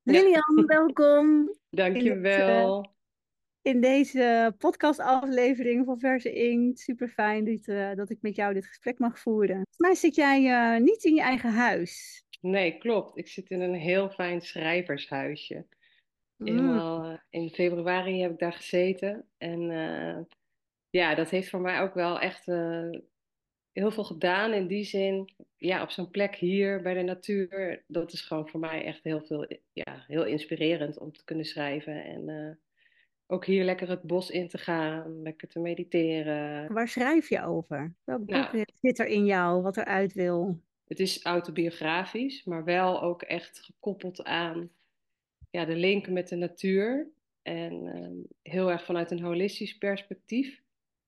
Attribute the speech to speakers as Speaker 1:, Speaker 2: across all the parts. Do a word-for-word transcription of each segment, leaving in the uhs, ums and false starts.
Speaker 1: Ja,
Speaker 2: Lilian, welkom in deze,
Speaker 1: dankjewel.
Speaker 2: in deze podcastaflevering van Verse Inkt. Super fijn dat, eh, dat ik met jou dit gesprek mag voeren. Volgens mij zit jij eh, niet in je eigen huis.
Speaker 1: Nee, klopt. Ik zit in een heel fijn schrijvershuisje.
Speaker 2: Mm.
Speaker 1: Helemaal eh, in februari heb ik daar gezeten. En eh, ja, dat heeft voor mij ook wel echt eh, heel veel gedaan. In die zin, ja, op zo'n plek hier bij de natuur, dat is gewoon voor mij echt heel veel, ja, heel inspirerend om te kunnen schrijven. En eh, ook hier lekker het bos in te gaan, lekker te mediteren.
Speaker 2: Waar schrijf je over? Welk boek
Speaker 1: Nou,
Speaker 2: zit er in jou, wat eruit wil?
Speaker 1: het is autobiografisch, maar wel ook echt gekoppeld aan ja, de link met de natuur. En ehm, heel erg vanuit een holistisch perspectief.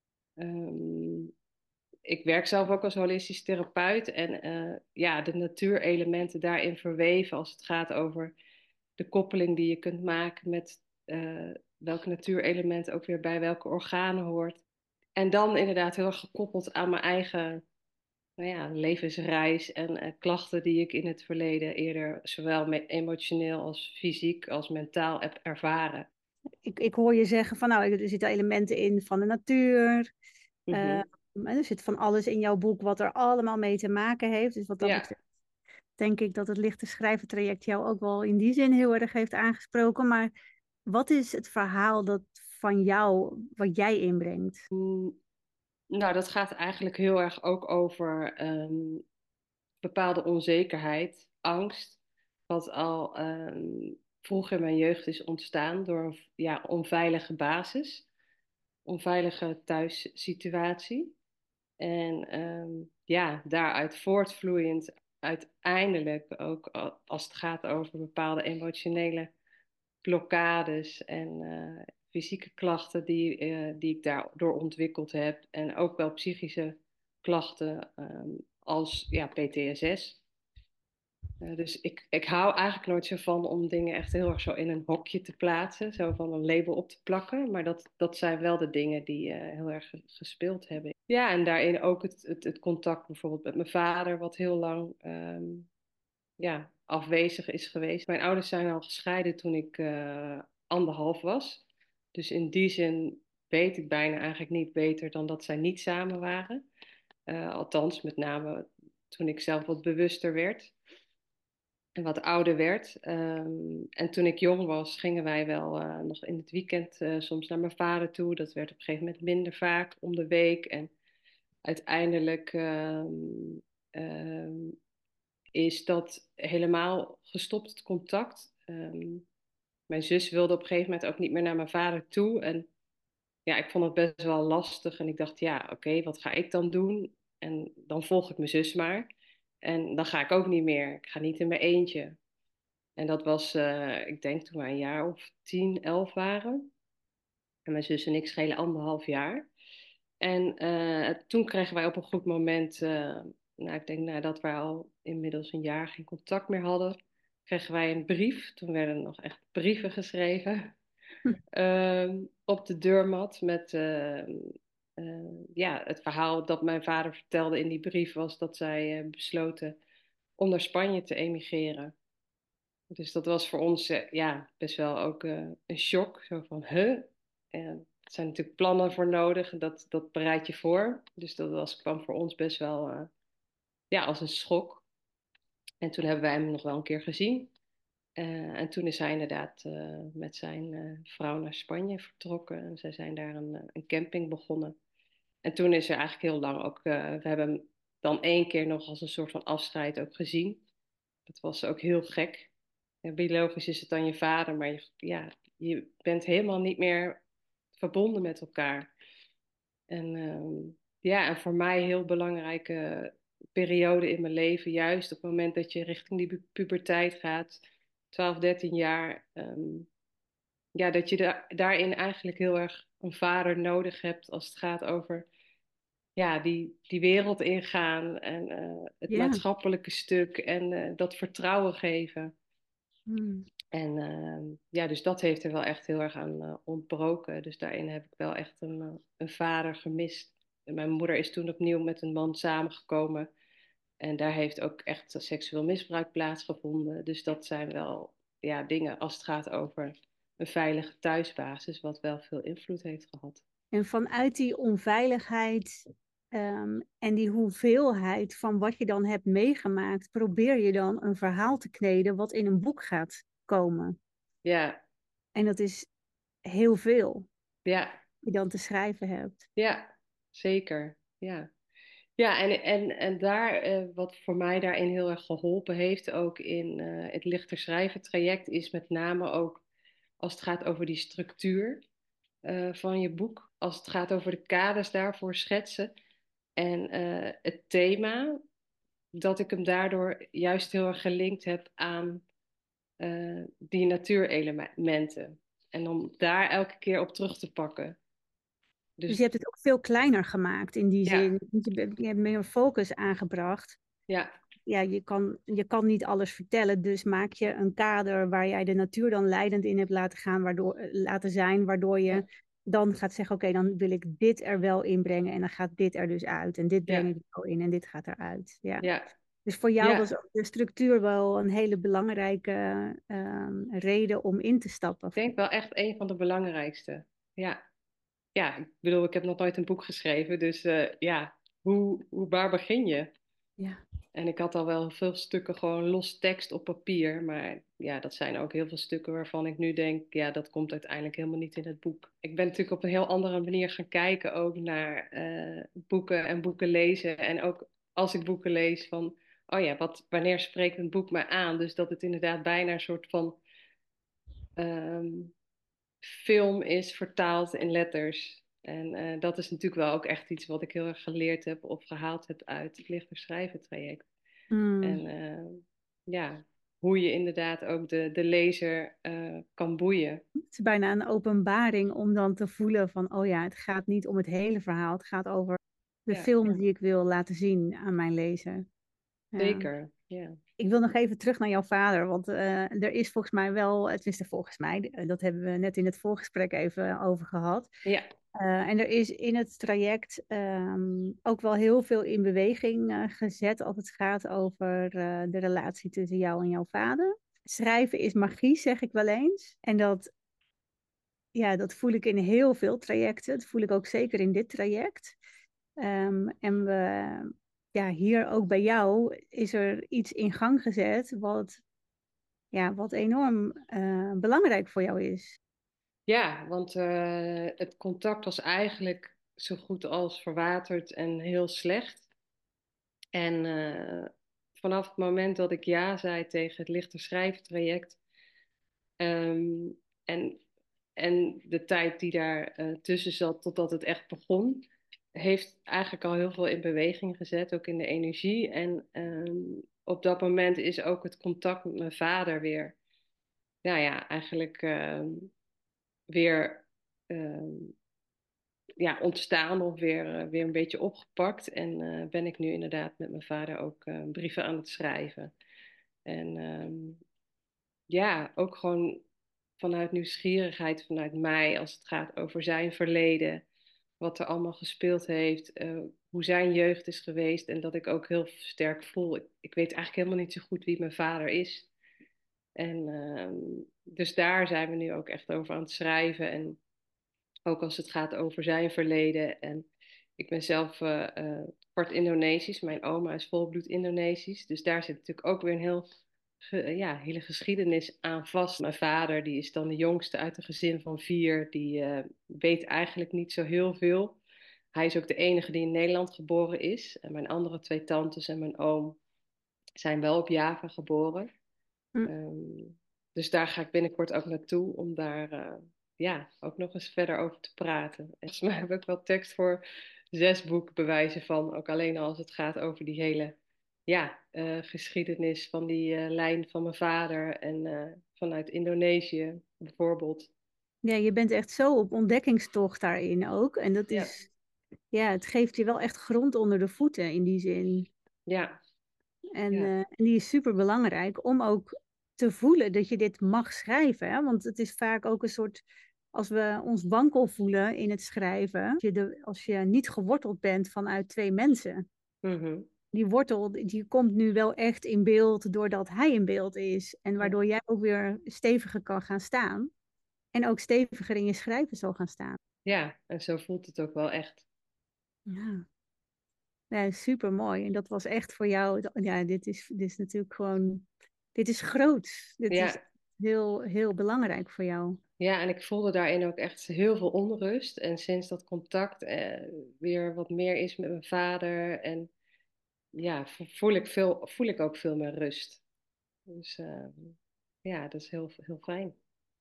Speaker 1: Ehm, ik werk zelf ook als holistisch therapeut. En eh, ja, de natuurelementen daarin verweven als het gaat over de koppeling die je kunt maken met eh, welke natuurelement ook weer bij welke organen hoort. En dan inderdaad heel erg gekoppeld aan mijn eigen nou ja, levensreis en eh, klachten die ik in het verleden eerder zowel me- emotioneel als fysiek als mentaal heb ervaren.
Speaker 2: Ik, ik hoor je zeggen van nou, er zitten elementen in van de natuur. Eh,
Speaker 1: Mhm.
Speaker 2: er zit van alles in jouw boek wat er allemaal mee te maken heeft. Dus wat dat
Speaker 1: Ja,
Speaker 2: betreft denk ik dat het lichte schrijven traject jou ook wel in die zin heel erg heeft aangesproken. Maar wat is het verhaal dat van jou, wat jij inbrengt?
Speaker 1: mm, nou dat gaat eigenlijk heel erg ook over ehm, bepaalde onzekerheid, angst, wat al ehm, vroeg in mijn jeugd is ontstaan door een ja, onveilige basis, onveilige thuissituatie. En ehm, ja, daaruit voortvloeiend uiteindelijk ook a- als het gaat over bepaalde emotionele blokkades en eh, fysieke klachten die, eh, die ik daardoor ontwikkeld heb. En ook wel psychische klachten ehm, als ja, P T S S. Eh, dus ik, ik hou eigenlijk nooit zo van om dingen echt heel erg zo in een hokje te plaatsen, zo van een label op te plakken. Maar dat, dat zijn wel de dingen die eh, heel erg ge- gespeeld hebben. Ja, en daarin ook het, het, het contact bijvoorbeeld met mijn vader, wat heel lang ehm, ja, afwezig is geweest. Mijn ouders zijn al gescheiden toen ik eh, anderhalf was. Dus in die zin weet ik bijna eigenlijk niet beter dan dat zij niet samen waren. Eh, althans, met name toen ik zelf wat bewuster werd en wat ouder werd. Ehm, en toen ik jong was, gingen wij wel eh, nog in het weekend eh, soms naar mijn vader toe. Dat werd op een gegeven moment minder vaak om de week. En uiteindelijk ehm, ehm, is dat helemaal gestopt, het contact. Ehm, mijn zus wilde op een gegeven moment ook niet meer naar mijn vader toe. En ja, ik vond het best wel lastig. En ik dacht, ja, oké, wat ga ik dan doen? En dan volg ik mijn zus maar. En dan ga ik ook niet meer. Ik ga niet in mijn eentje. En dat was, eh, ik denk toen wij een jaar of tien, elf waren. En mijn zus en ik schelen anderhalf jaar. En eh, toen kregen wij op een goed moment, eh, nou, ik denk nadat wij al inmiddels een jaar geen contact meer hadden, kregen wij een brief. Toen werden nog echt brieven geschreven ehm, op de deurmat met ehm, eh, ja, het verhaal dat mijn vader vertelde in die brief was dat zij eh, besloten om naar Spanje te emigreren. Dus dat was voor ons eh, ja, best wel ook eh, een shock. Zo van, huh? En er zijn natuurlijk plannen voor nodig en dat, dat bereid je voor. Dus dat was, kwam voor ons best wel eh, ja, als een schok. En toen hebben wij hem nog wel een keer gezien. Eh, en toen is hij inderdaad eh, met zijn eh, vrouw naar Spanje vertrokken. En zij zijn daar een, eh, een camping begonnen. En toen is er eigenlijk heel lang ook... eh, we hebben hem dan één keer nog als een soort van afscheid ook gezien. Dat was ook heel gek. Ja, biologisch is het dan je vader, maar je, ja, je bent helemaal niet meer verbonden met elkaar. En ehm, ja, en voor mij een heel belangrijke periode in mijn leven, juist op het moment dat je richting die pu- puberteit gaat, twaalf, dertien jaar, ehm, ja, dat je da daarin eigenlijk heel erg een vader nodig hebt als het gaat over ja, die, die wereld ingaan en eh, het
Speaker 2: Ja.
Speaker 1: maatschappelijke stuk en eh, dat vertrouwen geven.
Speaker 2: Hmm.
Speaker 1: En ehm, ja, dus dat heeft er wel echt heel erg aan eh, ontbroken. Dus daarin heb ik wel echt een, eh, een vader gemist. En mijn moeder is toen opnieuw met een man samengekomen. En daar heeft ook echt seksueel misbruik plaatsgevonden. Dus dat zijn wel ja, dingen als het gaat over een veilige thuisbasis, wat wel veel invloed heeft gehad.
Speaker 2: En vanuit die onveiligheid ehm, en die hoeveelheid van wat je dan hebt meegemaakt, probeer je dan een verhaal te kneden wat in een boek gaat komen.
Speaker 1: Ja,
Speaker 2: En dat is heel veel
Speaker 1: ja,
Speaker 2: die je dan te schrijven hebt.
Speaker 1: ja, zeker. Ja. Ja, en, en, en daar, eh, wat voor mij daarin heel erg geholpen heeft, ook in eh, het lichter schrijven traject, is met name ook als het gaat over die structuur eh, van je boek, als het gaat over de kaders daarvoor schetsen en eh, het thema, dat ik hem daardoor juist heel erg gelinkt heb aan eh, die natuurelementen. En om daar elke keer op terug te pakken.
Speaker 2: Dus je
Speaker 1: Dus
Speaker 2: hebt het ook veel kleiner gemaakt in die
Speaker 1: ja,
Speaker 2: zin. Je bent- je hebt meer focus aangebracht.
Speaker 1: ja,
Speaker 2: Ja, je kan, je kan niet alles vertellen, dus maak je een kader waar jij de natuur dan leidend in hebt laten gaan, waardoor, eh, laten zijn, waardoor
Speaker 1: ja,
Speaker 2: je dan gaat zeggen, oké, dan wil ik dit er wel inbrengen en dan gaat dit er dus uit en dit breng
Speaker 1: ja,
Speaker 2: ik er wel in en dit gaat eruit. Ja.
Speaker 1: ja,
Speaker 2: Dus voor jou was
Speaker 1: ja.
Speaker 2: ook de structuur wel een hele belangrijke ehm, reden om in te stappen.
Speaker 1: Ik denk wel echt een van de belangrijkste. Ja, ja, ik bedoel, ik heb nog nooit een boek geschreven, dus eh, ja, hoe, hoe, waar begin je?
Speaker 2: Ja.
Speaker 1: En ik had al wel veel stukken gewoon los tekst op papier, maar ja, dat zijn ook heel veel stukken waarvan ik nu denk, ja, dat komt uiteindelijk helemaal niet in het boek. Ik ben natuurlijk op een heel andere manier gaan kijken ook naar eh, boeken en boeken lezen. En ook als ik boeken lees van, oh ja, wat, wanneer spreekt een boek me aan? Dus dat het inderdaad bijna een soort van ehm, film is vertaald in letters. En eh, dat is natuurlijk wel ook echt iets wat ik heel erg geleerd heb of gehaald heb uit het lichter schrijven traject.
Speaker 2: Mm.
Speaker 1: En eh, ja, hoe je inderdaad ook de, de lezer eh, kan boeien.
Speaker 2: Het is bijna een openbaring om dan te voelen van, oh ja, het gaat niet om het hele verhaal. Het gaat over de
Speaker 1: Ja,
Speaker 2: film die ik wil laten zien aan mijn lezer. Ja.
Speaker 1: zeker. Ja,
Speaker 2: Ik wil nog even terug naar jouw vader, want eh, er is volgens mij wel, het is er volgens mij, eh, dat hebben we net in het voorgesprek even over gehad.
Speaker 1: ja,
Speaker 2: Eh, en er is in het traject ehm, ook wel heel veel in beweging eh, gezet als het gaat over eh, de relatie tussen jou en jouw vader. Schrijven is magie, zeg ik wel eens. En dat ja, dat voel ik in heel veel trajecten. Dat voel ik ook zeker in dit traject. Ehm, en we, ja, hier ook bij jou is er iets in gang gezet wat, ja, wat enorm eh, belangrijk voor jou is.
Speaker 1: ja, want eh, het contact was eigenlijk zo goed als verwaterd en heel slecht. En eh, vanaf het moment dat ik ja zei tegen het lichter schrijven traject, ehm, en, en de tijd die daar eh, tussen zat totdat het echt begon, heeft eigenlijk al heel veel in beweging gezet, ook in de energie. En ehm, op dat moment is ook het contact met mijn vader weer, nou ja, eigenlijk ehm, weer ehm, ja, ontstaan of weer, eh, weer een beetje opgepakt. En eh, ben ik nu inderdaad met mijn vader ook eh, brieven aan het schrijven. En ehm, ja, ook gewoon vanuit nieuwsgierigheid, vanuit mij, als het gaat over zijn verleden, wat er allemaal gespeeld heeft, eh, hoe zijn jeugd is geweest en dat ik ook heel sterk voel, ik, ik weet eigenlijk helemaal niet zo goed wie mijn vader is. En ehm, dus daar zijn we nu ook echt over aan het schrijven en ook als het gaat over zijn verleden. En ik ben zelf eh eh, kwart Indonesisch, mijn oma is volbloed Indonesisch, dus daar zit natuurlijk ook weer een heel ge- ja, hele geschiedenis aan vast. Mijn vader, die is dan de jongste uit een gezin van vier, die eh, weet eigenlijk niet zo heel veel. Hij is ook de enige die in Nederland geboren is. En mijn andere twee tantes en mijn oom zijn wel op Java geboren.
Speaker 2: Hm.
Speaker 1: Ehm, dus daar ga ik binnenkort ook naartoe om daar eh, ja, ook nog eens verder over te praten. En volgens mij heb ik wel tekst voor zes boekbewijzen van, ook alleen al als het gaat over die hele ja, eh, geschiedenis van die eh, lijn van mijn vader en eh, vanuit Indonesië bijvoorbeeld.
Speaker 2: Ja, je bent echt zo op ontdekkingstocht daarin ook. En dat
Speaker 1: Ja,
Speaker 2: is, ja, het geeft je wel echt grond onder de voeten in die zin.
Speaker 1: ja,
Speaker 2: En,
Speaker 1: ja.
Speaker 2: eh, en die is super belangrijk om ook te voelen dat je dit mag schrijven. Hè? Want het is vaak ook een soort, als we ons wankel voelen in het schrijven, als je, de, als je niet geworteld bent vanuit twee mensen.
Speaker 1: Mhm.
Speaker 2: die wortel, die komt nu wel echt in beeld doordat hij in beeld is. En
Speaker 1: Ja,
Speaker 2: waardoor jij ook weer steviger kan gaan staan. En ook steviger in je schrijven zal gaan staan.
Speaker 1: ja, en zo voelt het ook wel echt.
Speaker 2: Ja, ja super mooi. En dat was echt voor jou. Ja, dit is, dit is natuurlijk gewoon. Dit is groot. Dit is
Speaker 1: Ja,
Speaker 2: heel, heel belangrijk voor jou.
Speaker 1: ja, en ik voelde daarin ook echt heel veel onrust. En sinds dat contact eh, weer wat meer is met mijn vader. En ja, vo- voel ik, veel, voel ik ook veel meer rust. Dus eh, ja, dat is heel, heel fijn.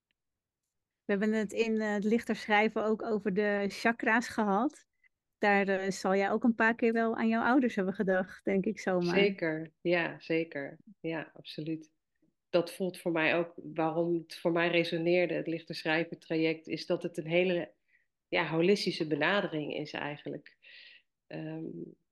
Speaker 2: We hebben het in eh, het lichter schrijven ook over de chakra's gehad. Daar eh, zal jij ook een paar keer wel aan jouw ouders hebben gedacht, denk ik zomaar.
Speaker 1: Zeker, ja, zeker. Ja, absoluut. Dat voelt voor mij ook, waarom het voor mij resoneerde, het lichter schrijven traject, is dat het een hele ja, holistische benadering is eigenlijk. Ehm,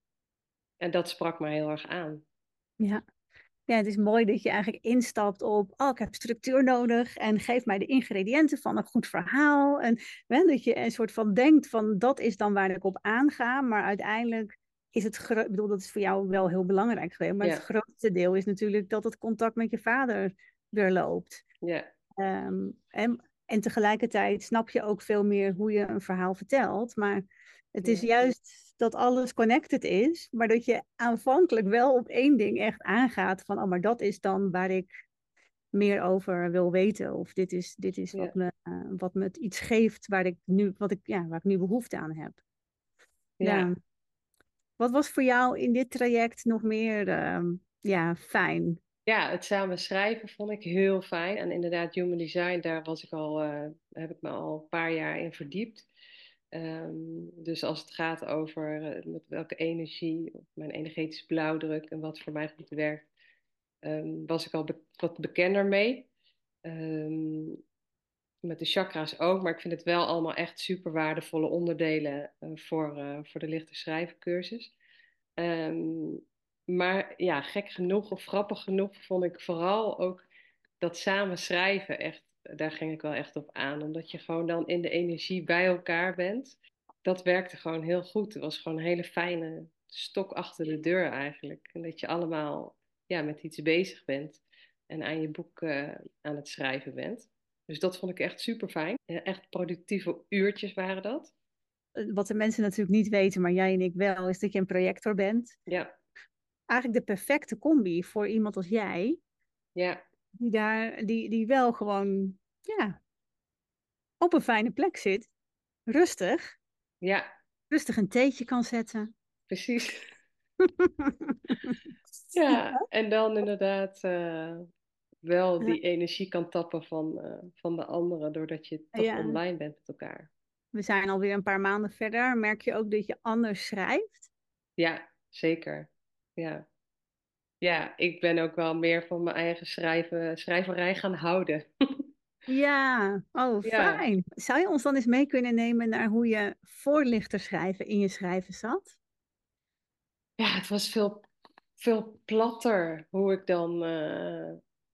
Speaker 1: en dat sprak mij heel erg aan.
Speaker 2: Ja. Ja, het is mooi dat je eigenlijk instapt op, oh, ik heb structuur nodig en geef mij de ingrediënten van een goed verhaal. En hè, dat je een soort van denkt van, dat is dan waar ik op aanga. Maar uiteindelijk is het, gro- ik bedoel, dat is voor jou wel heel belangrijk geweest. Maar het
Speaker 1: Ja,
Speaker 2: grootste deel is natuurlijk dat het contact met je vader weer loopt.
Speaker 1: ja,
Speaker 2: Ehm, en, en tegelijkertijd snap je ook veel meer hoe je een verhaal vertelt. Maar het is
Speaker 1: ja,
Speaker 2: juist dat alles connected is, maar dat je aanvankelijk wel op één ding echt aangaat van, oh, maar dat is dan waar ik meer over wil weten. Of dit is, dit is wat
Speaker 1: ja,
Speaker 2: me, eh, wat me het iets geeft waar ik nu, wat ik, ja, waar ik nu behoefte aan heb. Ja.
Speaker 1: ja.
Speaker 2: Wat was voor jou in dit traject nog meer ehm, ja, fijn?
Speaker 1: Ja, het samen schrijven vond ik heel fijn. En inderdaad, human design, daar was ik al, eh, heb ik me al een paar jaar in verdiept. Ehm, dus als het gaat over eh, met welke energie, of mijn energetische blauwdruk en wat voor mij goed werkt, ehm, was ik al be- wat bekender mee. Ehm, met de chakra's ook, maar ik vind het wel allemaal echt super waardevolle onderdelen eh, voor, eh, voor de lichte schrijvencursus. Ehm, maar ja, gek genoeg of grappig genoeg vond ik vooral ook dat samen schrijven echt, daar ging ik wel echt op aan, omdat je gewoon dan in de energie bij elkaar bent. Dat werkte gewoon heel goed. Het was gewoon een hele fijne stok achter de deur eigenlijk. En dat je allemaal ja, met iets bezig bent en aan je boek eh, aan het schrijven bent. Dus dat vond ik echt super fijn. Echt productieve uurtjes waren dat.
Speaker 2: Eh, Wat de mensen natuurlijk niet weten, maar jij en ik wel, is dat je een projector bent.
Speaker 1: Ja,
Speaker 2: Eigenlijk de perfecte combi voor iemand als jij,
Speaker 1: ja,
Speaker 2: die daar, die, die wel gewoon, ja, op een fijne plek zit, rustig,
Speaker 1: ja,
Speaker 2: rustig een theetje kan zetten.
Speaker 1: precies. Ja, en dan inderdaad eh, wel die energie kan tappen van, eh, van de anderen, doordat je toch
Speaker 2: Ja,
Speaker 1: online bent met elkaar.
Speaker 2: we zijn alweer een paar maanden verder. Merk je ook dat je anders schrijft?
Speaker 1: Ja, zeker. Ja. Ja, ik ben ook wel meer van mijn eigen schrijven, schrijverij gaan houden.
Speaker 2: Ja, oh
Speaker 1: Ja.
Speaker 2: fijn. Zou je ons dan eens mee kunnen nemen naar hoe je voorlichter schrijven in je schrijven zat?
Speaker 1: Ja, het was veel, veel platter hoe ik dan, eh,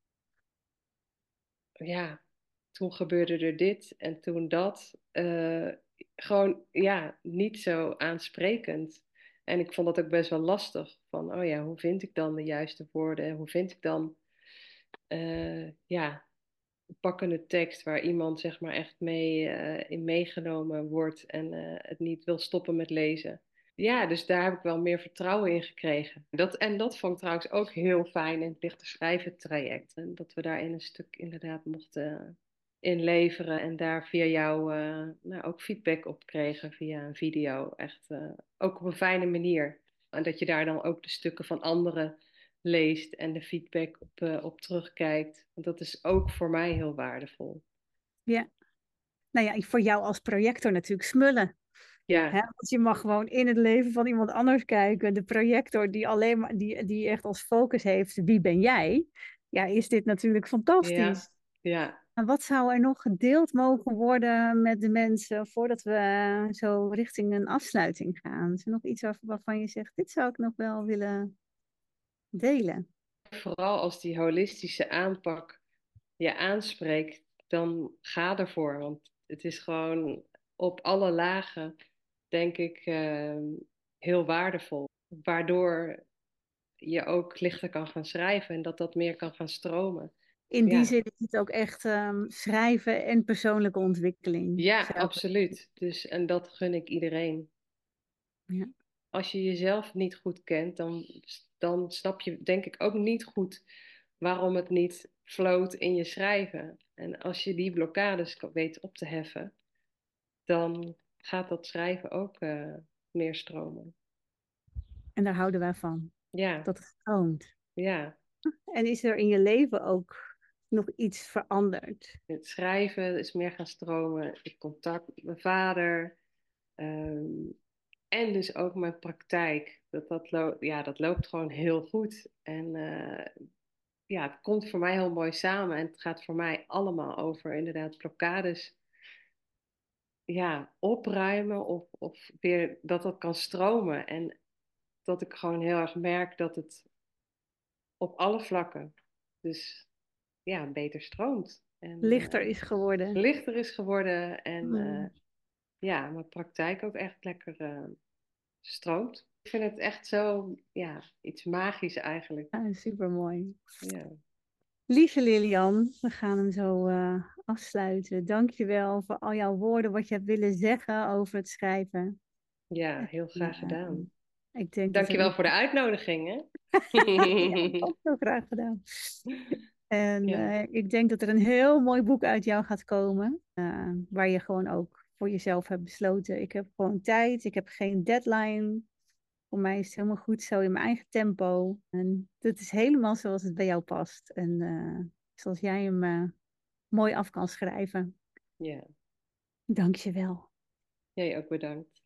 Speaker 1: ja, toen gebeurde er dit en toen dat. Eh, gewoon, ja, niet zo aansprekend. En ik vond dat ook best wel lastig. Van, oh ja, hoe vind ik dan de juiste woorden? Hoe vind ik dan, eh, ja, een pakkende tekst waar iemand zeg maar echt mee eh, in meegenomen wordt en eh, het niet wil stoppen met lezen. Ja, dus daar heb ik wel meer vertrouwen in gekregen. Dat, en dat vond ik trouwens ook heel fijn in het lichte schrijven traject. En dat we daarin een stuk inderdaad mochten inleveren en daar via jou eh, nou, ook feedback op kregen via een video. Echt eh, ook op een fijne manier. En dat je daar dan ook de stukken van anderen leest en de feedback op, eh, op terugkijkt. Want dat is ook voor mij heel waardevol.
Speaker 2: Ja, nou ja, voor jou als projector natuurlijk smullen. Hè?
Speaker 1: Ja,
Speaker 2: Want je mag gewoon in het leven van iemand anders kijken. De projector die alleen maar, die, die echt als focus heeft, wie ben jij? Ja, is dit natuurlijk
Speaker 1: ja,
Speaker 2: fantastisch.
Speaker 1: ja.
Speaker 2: En wat zou er nog gedeeld mogen worden met de mensen voordat we eh, zo richting een afsluiting gaan? Is er nog iets waar- waarvan je zegt, dit zou ik nog wel willen delen?
Speaker 1: Vooral als die holistische aanpak je aanspreekt, dan ga ervoor. Want het is gewoon op alle lagen, denk ik, eh, heel waardevol. Waardoor je ook lichter kan gaan schrijven en dat dat meer kan gaan stromen.
Speaker 2: In die
Speaker 1: Ja,
Speaker 2: zin is het ook echt ehm, schrijven en persoonlijke ontwikkeling.
Speaker 1: ja,
Speaker 2: Zou ik-
Speaker 1: absoluut. Dus, en dat gun ik iedereen.
Speaker 2: ja.
Speaker 1: Als je jezelf niet goed kent, dan, dan snap je denk ik ook niet goed waarom het niet floot in je schrijven. En als je die blokkades weet op te heffen, dan gaat dat schrijven ook eh, meer stromen.
Speaker 2: En daar houden wij van.
Speaker 1: Ja,
Speaker 2: Dat het stroomt.
Speaker 1: ja.
Speaker 2: En is er in je leven ook nog iets veranderd?
Speaker 1: Het schrijven is meer gaan stromen. Ik contact met mijn vader. ehm, en dus ook mijn praktijk. Dat, dat, lo- ja, dat loopt gewoon heel goed. En eh, ja, het komt voor mij heel mooi samen. En het gaat voor mij allemaal over inderdaad blokkades. Ja, opruimen of, of weer dat dat kan stromen. En dat ik gewoon heel erg merk dat het op alle vlakken dus ja, beter stroomt. En
Speaker 2: Lichter
Speaker 1: eh,
Speaker 2: is geworden.
Speaker 1: lichter is geworden. En eh,
Speaker 2: Hmm.
Speaker 1: ja, mijn praktijk ook echt lekker eh, stroomt. Ik vind het echt zo, ja, iets magisch eigenlijk.
Speaker 2: Ja, supermooi.
Speaker 1: Ja,
Speaker 2: Lieve Lilian, we gaan hem zo eh, afsluiten. Dank je wel voor al jouw woorden, wat je hebt willen zeggen over het schrijven.
Speaker 1: ja, heel graag
Speaker 2: Eh,
Speaker 1: gedaan.
Speaker 2: ik denk dat er
Speaker 1: Dankjewel
Speaker 2: een...
Speaker 1: voor de uitnodiging, hè?
Speaker 2: Ja, ook zo graag gedaan. En
Speaker 1: Ja,
Speaker 2: eh, ik denk dat er een heel mooi boek uit jou gaat komen, eh, waar je gewoon ook voor jezelf hebt besloten. Ik heb gewoon tijd, ik heb geen deadline. Voor mij is het helemaal goed zo in mijn eigen tempo. En dat is helemaal zoals het bij jou past. En eh, zoals jij hem eh, mooi af kan schrijven.
Speaker 1: ja.
Speaker 2: Dank je wel.
Speaker 1: Jij ook bedankt.